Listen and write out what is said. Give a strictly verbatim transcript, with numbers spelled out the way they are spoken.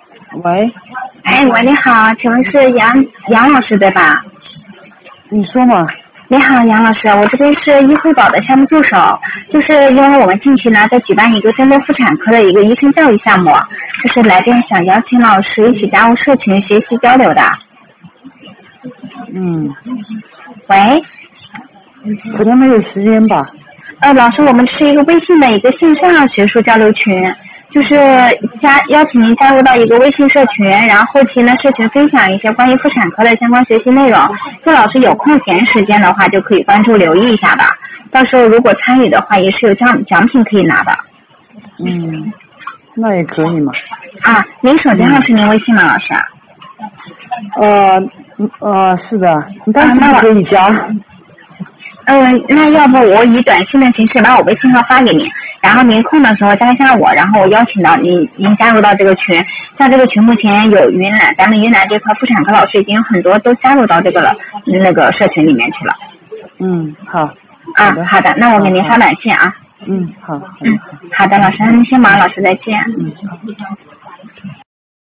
喂， 哎，喂，你好，请问是杨杨老师对吧？ 你说嘛？ 你好，杨老师，我这边是医惠宝的项目助手，就是因为我们近期呢在举办一个针对妇产科的一个医生教育项目，就是来电想邀请老师一起加入社群学习交流的。 嗯， 喂， 可能没有时间吧。 呃，老师，我们是一个微信的一个线上学术交流群，就是加邀请您加入到一个微信社群，然后后期呢社群分享一些关于妇产科的相关学习内容。就老师有空闲时间的话，就可以关注留意一下吧。到时候如果参与的话，也是有奖奖品可以拿的。 嗯，那也可以嘛。 啊，您手机号是您微信吗，老师？ 呃呃，是的，但是不可以加。 嗯、呃，那要不我以短信的形式把我微信号发给您，然后您空的时候加一下我，然后我邀请到您，您加入到这个群。像这个群目前有云南，咱们云南这块妇产科老师已经有很多都加入到这个了那个社群里面去了。 嗯，好。 啊，好的，那我给您发短信啊。 嗯，好。好嗯，好的，老师，那您先忙，老师再见。 嗯，好。